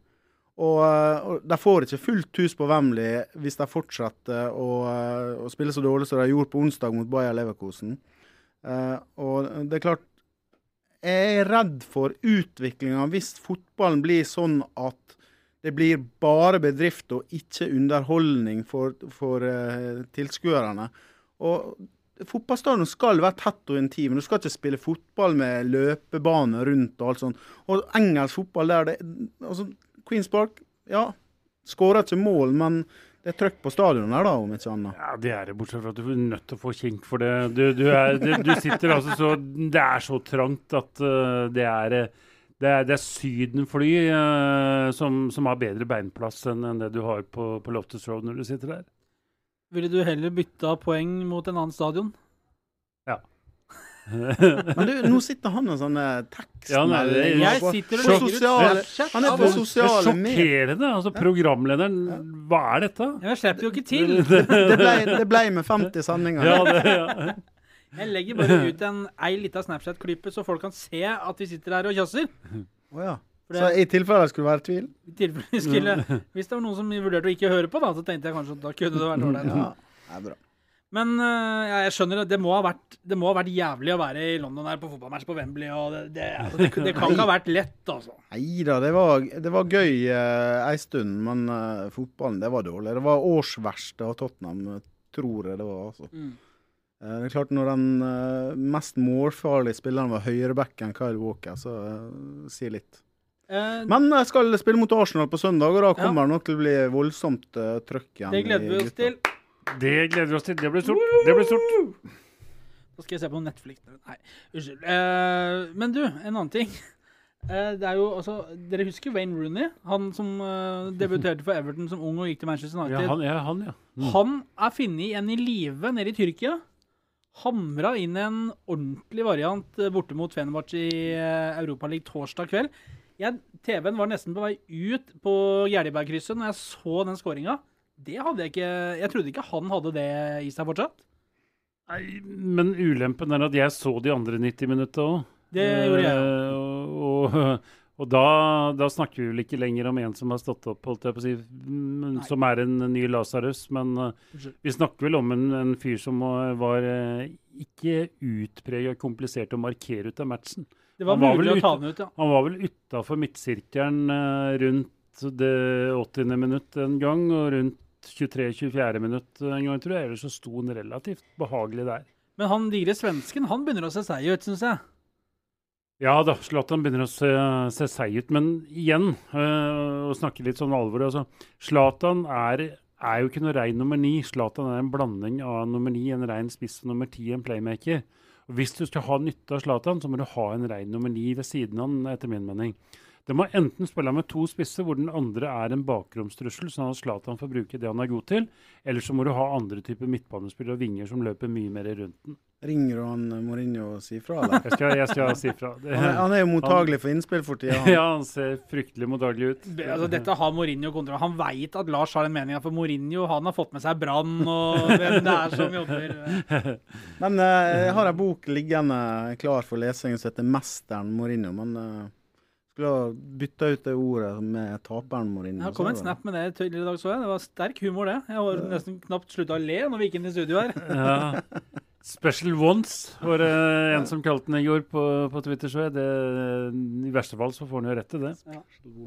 Og de får ikke fullt hus på Wembley hvis de fortsetter å spille så dårlig som de gjorde på onsdag mot Bayer Leverkusen. Og det er klart, jeg er redd for utviklingen hvis fotballen blir sånn at det blir bare bedrift og ikke underholdning for tilskuerne. Og fotballstadion skal være tett og intim. Du skal ikke spille fotball med løpebane rundt og alt sånt. Og engelsk fotball der, altså Queen's Park, ja, skårer ikke mål, men det er trøkk på stadion her da, om ikke annet. Ja, det er det, bortsett fra at du er nødt til å få kink for det. Du sitter altså så, det er så trangt at det er sydenfly som har bedre beinplass enn det du har på Loftus Road når du sitter der. Ville du heller bytte poeng mot en annen stadion? Ja. Men du, nå sitter han og sånne tekst. Ja, jeg sitter og sosiale. Han er på sosiale medier. Sjokkerende, altså programlederen. Hva er dette? Jeg slipper jo ikke til. Det ble med 50 sandinger. Ja. Jeg legger bare ut en liten Snapchat-klippe så folk kan se at vi sitter her og kjasser. Ja. Så i tilfelle det skulle være tvil? Hvis det var noen som vurderte å ikke høre på da, så tenkte jeg kanskje at da kunne det vært ordentlig. Ja, det er bra. Men jeg skjønner at det må ha vært jævlig å være i London her på fotballmatch på Wembley, og det kan ikke ha vært lett, altså. Neida, det var gøy en stund, men fotballen, det var dårlig. Det var årsverste av Tottenham, tror jeg det var, altså. Det er klart, når den mest målfarlige spilleren var høyrebacken Kyle Walker, så sier litt. Men jeg skal spille mot Arsenal på søndag, og da kommer det nok til å bli voldsomt trøkk igjen. Det gleder vi oss til. Det gleder vi oss til. Det blir stort. Da skal jeg se på Netflix. Nei, unnskyld. Men du, en annen ting. Det er jo, altså, dere husker Wayne Rooney? Han som debuterte for Everton som ung og gikk til Manchester United. Ja, han. Han funnet igjen i live nede i Tyrkia. Hamra inn en ordentlig variant borte mot Fenerbahçe i Europa League torsdag kveld. TV-en var nesten på vei ut på Gjerdebergkrysset når jeg så den skåringen. Det hadde jeg ikke. Jeg trodde ikke han hadde det i seg fortsatt. Nei, men ulempen er at jeg så de andre 90 minutter også. Det gjorde jeg. Og da snakker vi vel ikke lenger om en som har stått opp, holdt jeg på å si, som er en ny Lazarus, men vi snakker vel om en fyr som var ikke utpreget komplisert å markere ut av matchen. Det var mulig å ta den ut, ja. Han var vel utenfor midtsirkelen rundt det 80. minutt en gang, og rundt 23-24 minutt en gang, tror jeg. Ellers så sto han relativt behagelig der. Men han digre svensken, han begynner å se seg ut, synes jeg. Ja da, Zlatan begynner å se seg ut, men igjen, å snakke litt sånn alvor, altså, Zlatan er jo ikke noe rein nummer 9. Zlatan er en blanding av nummer 9, en rein spiss, og nummer 10, en playmaker. Og hvis du skal ha nytte av Zlatan, så må du ha en rein nummer 9 ved siden av den, etter min mening. Det må enten spille med 2 spisser, hvor den andre er en bakromstrussel, sånn at Zlatan får bruke det han er god til, eller så må du ha andre typer midtbanespillere og vinger som løper mye mer rundt den. Ringer du han Mourinho og sier fra, eller? Jeg skal si fra. Han er jo mottagelig for innspill for tiden. Ja, han ser fryktelig mottagelig ut. Altså, dette har Mourinho kontroll. Han vet at Lars har en mening, for Mourinho, han har fått med seg Brann, og hvem det er som jobber. Men jeg har en bok liggende klar for lesing som heter Mesteren Mourinho, men skulle ha byttet ut det ordet med taperen Mourinho. Det kom en snap med det tidligere i dag, så jeg. Det var sterk humor, det. Jeg var nesten knapt sluttet å le når vi gikk inn i studio her. Ja. Special ones var det en som kalte den i går på Twitter, så er det i verste fall så får han jo rett til det. Ja.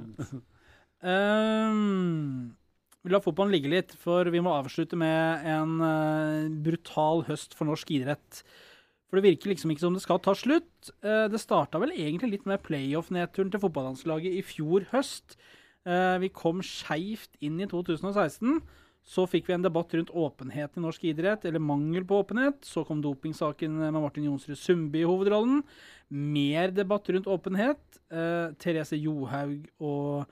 Vi la fotballen ligge litt, for vi må avslutte med en brutal høst for norsk idrett. For det virker liksom ikke som det skal ta slutt. Det startet vel egentlig litt med playoff-nedturen til fotballandslaget i fjor høst. Vi kom skjevt inn i 2016. Så fikk vi en debatt rundt åpenhet i norsk idrett, eller mangel på åpenhet. Så kom dopingsaken med Martin Jonsrud Sundby i hovedrollen. Mer debatt rundt åpenhet. Therese Johaug og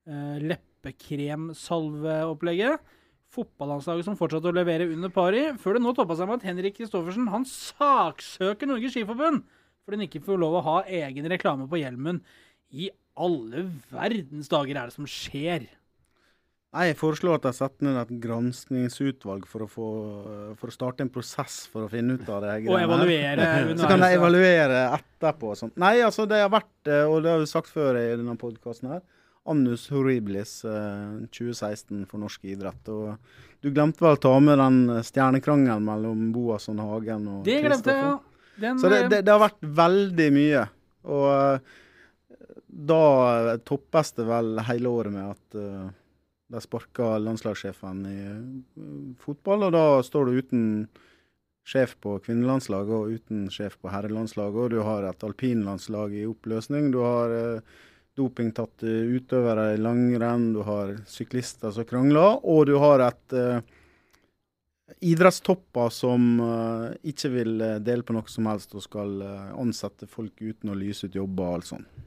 leppekrem-salveopplegget. Fotballandslaget som fortsatte å levere under pari, før det nå toppet seg med at Henrik Kristoffersen, han saksøker Norges Skiforbund, fordi han ikke får lov å ha egen reklame på hjelmen. I alle verdens dager er det som skjer. Nei, jeg foreslår at jeg setter ned et granskningsutvalg for å starte en prosess for å finne ut av det. Og evaluere. Så kan jeg evaluere etterpå. Sånn. Nei, altså det har vært, og det har vi sagt før i denne podcasten her, Annus Horribilis 2016 for norsk idrett. Og du glemte vel å ta med den stjernekrangelen mellom Boas og Hagen og det glemte jeg, ja. Så det har vært veldig mye. Og da toppes det vel hele året med at de sparket landslagssjefen i fotball, og da står du uten sjef på kvinnelandslaget og uten sjef på herrelandslaget, og du har et alpinlandslag i oppløsning, du har dopingtatte utøvere i langrenn, du har syklister som krangler, og du har et idrettstopper som ikke vil dele på noe som helst og skal ansette folk uten å lyse ut jobber og alt sånt.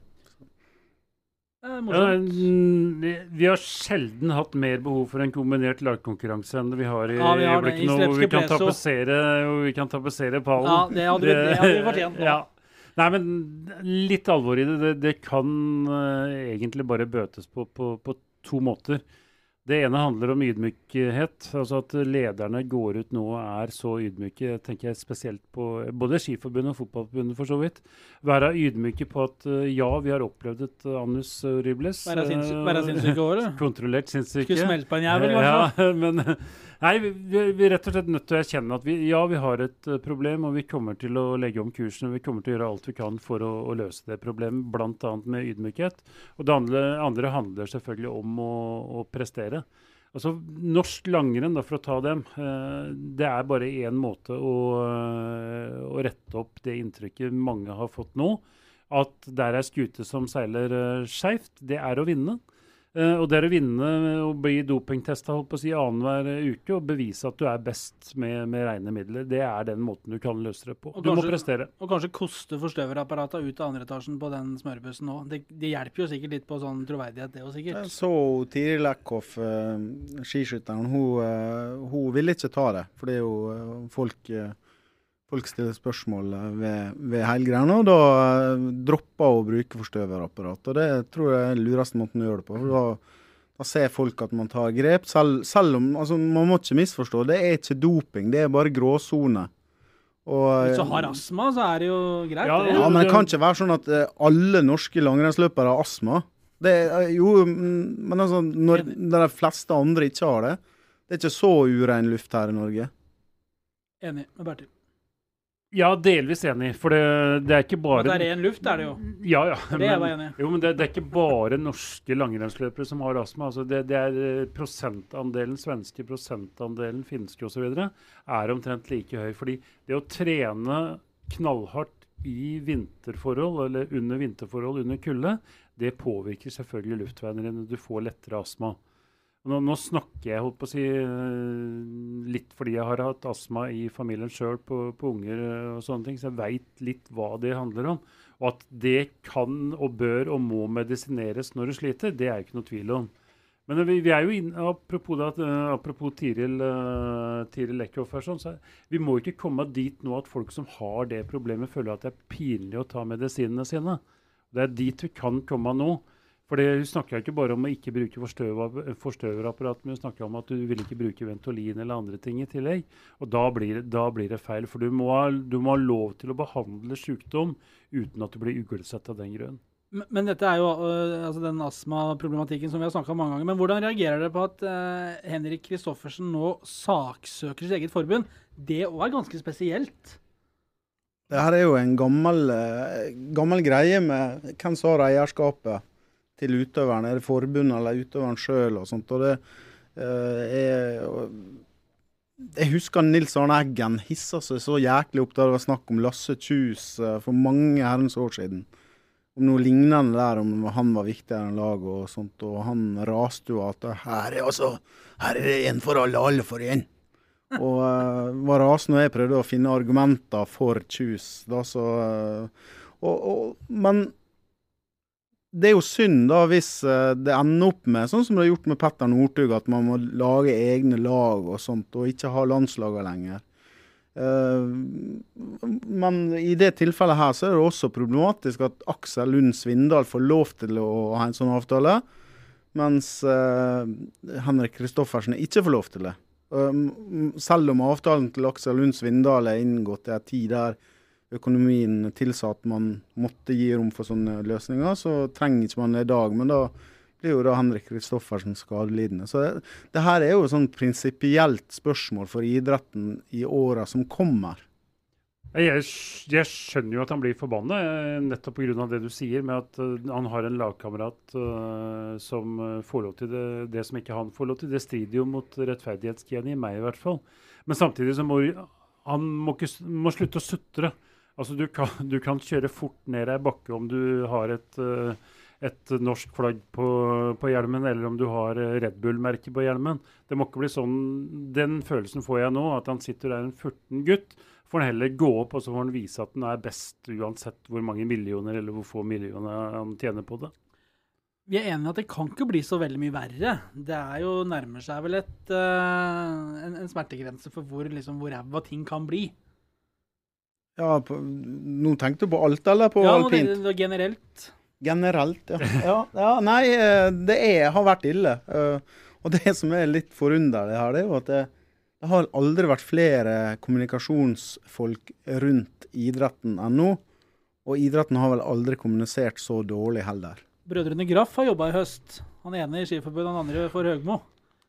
Ja, vi har sjelden hatt mer behov for en kombinert lagkonkurranse enn vi har i øyeblikket nå. Vi kan tapetsere pallen. Ja, det hadde vi fortjent nå. Ja. Nei, men litt alvor i det. Det kan egentlig bare bøtes på 2 måter. Det ene handler om ydmykhet, altså at lederne går ut nå og er så ydmyke, tenker jeg spesielt på både Skiforbundet og Fotballforbundet for så vidt. Være ydmyke på at ja, vi har opplevd et annus horribilis. Være sinnssyke året. Kontrollert sinnssyke. Skulle smelt på en jævel, kanskje. Ja, Nei, vi rett og slett nødt til å erkjenne at vi har et problem, og vi kommer til å legge om kursen, og vi kommer til å gjøre alt vi kan for å løse det problemet, blant annet med ydmykhet. Og det andre handler selvfølgelig om å prestere. Altså, norsk langrenn, da, for å ta dem, det bare en måte å rette opp det inntrykket mange har fått nå, at der skute som seiler skjevt, det å vinne. Og det å vinne og bli dopingtestet, holdt på å si, annenhver uke, og bevise at du best med rene midler, det den måten du kan løse det på. Du må prestere. Og kanskje koste forstøverapparatet ut av andre etasjen på den smørbussen nå. Det hjelper jo sikkert litt på sånn troverdighet, det jo sikkert. Jeg så Tiril Eckhoff, skiskytteren, hun ville ikke ta det, for det jo folk stiller spørsmål ved hele greia, og da dropper å bruke forstøverapparat. Og det tror jeg lureste måten å gjøre det på. For da ser folk at man tar grep, selv om, altså man må ikke misforstå, det ikke doping, det bare gråzone. Hvis du har astma, så det jo greit. Ja, men det kan ikke være sånn at alle norske langrennsløpere har astma. Men altså, når de fleste andre ikke har det, det ikke så urein luft her i Norge. Enig med Bertil. Ja, delvis enig, for det ikke bare... Det ren luft, det jo. Ja. Det jeg var enig. Jo, men det ikke bare norske langrennsløpere som har astma. Altså det prosentandelen, svenske prosentandelen, finske og så videre, omtrent like høy. Fordi det å trene knallhardt i vinterforhold, eller under vinterforhold, under kulde, det påvirker selvfølgelig luftveiene dine. Du får lettere astma. Nå snakker jeg, holdt på å si, litt fordi jeg har hatt astma i familien selv på unger og sånne ting, så jeg vet litt hva det handler om. Og at det kan og bør og må medisineres når du sliter, det ikke noe tvil om. Men vi jo inne, apropos Tiril Eckhoff her, så vi må ikke komme dit nå at folk som har det problemet føler at det pinlig å ta medisinene sine. Det dit vi kan komme nå. For hun snakker ikke bare om å ikke bruke forstøverapparat, men hun snakker om at du vil ikke bruke Ventolin eller andre ting i tillegg. Og da blir det feil, for du må ha lov til å behandle sykdom uten at du blir uglesett av den grunn. Men dette jo altså den astmaproblematikken som vi har snakket om mange ganger. Men hvordan reagerer dere på at Henrik Kristoffersen nå saksøker sitt eget forbund? Det også ganske spesielt. Det her jo en gammel greie med hvem som har eierskapet til utøveren, det forbundet eller utøveren selv og sånt, og jeg husker Nils Arne Eggen hisset seg så jæklig opp da det var snakk om Lasse Kjus for mange herrens år siden, om noe lignende der, om han var viktigere enn lag og sånt, og han raste jo at her det en for alle for en. Og var rasende når jeg prøvde å finne argumenter for Kjus, da så, men det jo synd da hvis det ender opp med, sånn som det har gjort med Petter Northug, at man må lage egne lag og sånt, og ikke ha landslaget lenger. Men i det tilfellet her så det også problematisk at Aksel Lund Svindal får lov til å ha en sånn avtale, mens Henrik Kristoffersen ikke får lov til det. Selv om avtalen til Aksel Lund Svindal inngått i en tid der økonomien tilsa at man måtte gi rom for sånne løsninger, så trenger ikke man det i dag, men da blir jo da Henrik Kristoffersen skadelidende. Så det her jo et sånn prinsipielt spørsmål for idretten i årene som kommer. Jeg skjønner jo at han blir forbannet, nettopp på grunn av det du sier, med at han har en lagkamerat som får lov til det som ikke han får lov til. Det strider jo mot rettferdighetsgenet i meg i hvert fall. Men samtidig så må han må slutte å sutre. Altså du kan kjøre fort ned i bakke om du har et norsk flagg på hjelmen, eller om du har Red Bull-merke på hjelmen. Det må ikke bli sånn, den følelsen får jeg nå, at han sitter der en 14 gutt, får han heller gå opp, og så får han vise at han best, uansett hvor mange millioner eller hvor få millioner han tjener på det. Vi enige at det kan ikke bli så veldig mye verre. Det jo nærmer seg vel en smertegrense for hvor ræva ting kan bli. Ja, nå tenkte du på alt, eller på alpint? Ja, generelt. Generelt, ja. Ja, nei, det har vært ille. Og det som litt forunderlig her, det jo at det har aldri vært flere kommunikasjonsfolk rundt idretten enn nå, og idretten har vel aldri kommunisert så dårlig heller. Brødrene Graff har jobbet i høst. Han ene i Skiforbundet, han andre for Høgmo.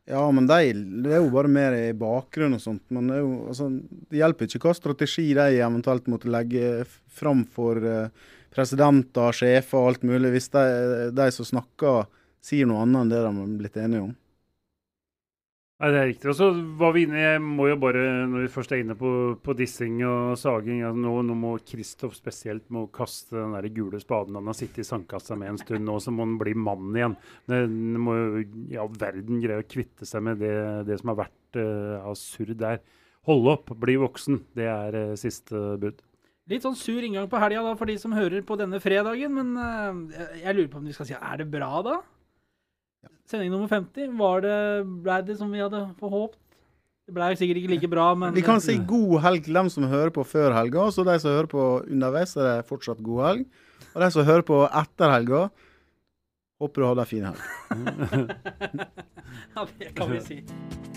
Ja, men det er jo bare mer i bakgrunn og sånt. Men det hjelper ikke hva strategi de eventuelt måtte legge fram for presidenter, sjefer og alt mulig, hvis de som snakker sier noe annet enn det de har blitt enige om. Nei, det er riktig. Og så var vi inne, jeg må jo bare, når vi først er inne på dissing og saging, nå må Kristoff spesielt må kaste den der gule spaden han har sittet i sandkassa med en stund nå, så må han bli mann igjen. Den må jo i all verden greie å kvitte seg med det som har vært av surr der. Hold opp, bli voksen. Det er siste bud. Litt sånn sur inngang på helga da, for de som hører på denne fredagen, men jeg lurer på om vi skal si, er det bra da? Sending nummer 50, ble det som vi hadde forhåpt? Det ble sikkert ikke like bra, men... Vi kan si god helg til dem som hører på før helga, så de som hører på underveis er det fortsatt god helg. Og de som hører på etter helga, håper du hadde en fin helg. Ja, det kan vi si.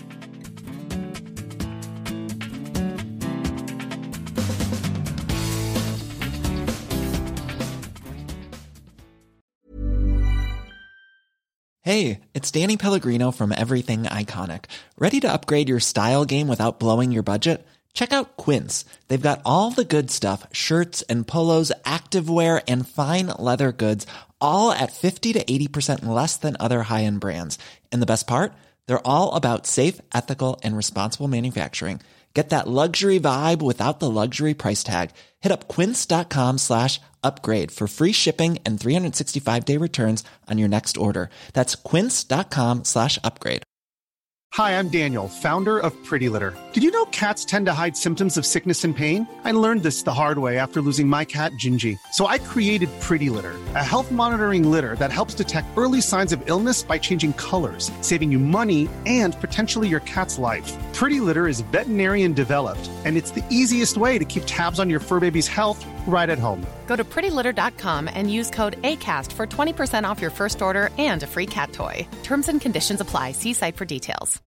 Hey, it's Danny Pellegrino from Everything Iconic. Ready to upgrade your style game without blowing your budget? Check out Quince. They've got all the good stuff, shirts and polos, activewear, and fine leather goods, all at 50 to 80% less than other high-end brands. And the best part? They're all about safe, ethical, and responsible manufacturing. Get that luxury vibe without the luxury price tag. Hit up quince.com/upgrade for free shipping and 365-day returns on your next order. That's quince.com/upgrade. Hi, I'm Daniel, founder of Pretty Litter. Did you know cats tend to hide symptoms of sickness and pain? I learned this the hard way after losing my cat, Gingy. So I created Pretty Litter, a health monitoring litter that helps detect early signs of illness by changing colors, saving you money and potentially your cat's life. Pretty Litter is veterinarian developed, and it's the easiest way to keep tabs on your fur baby's health right at home. Go to prettylitter.com and use code ACAST for 20% off your first order and a free cat toy. Terms and conditions apply. See site for details.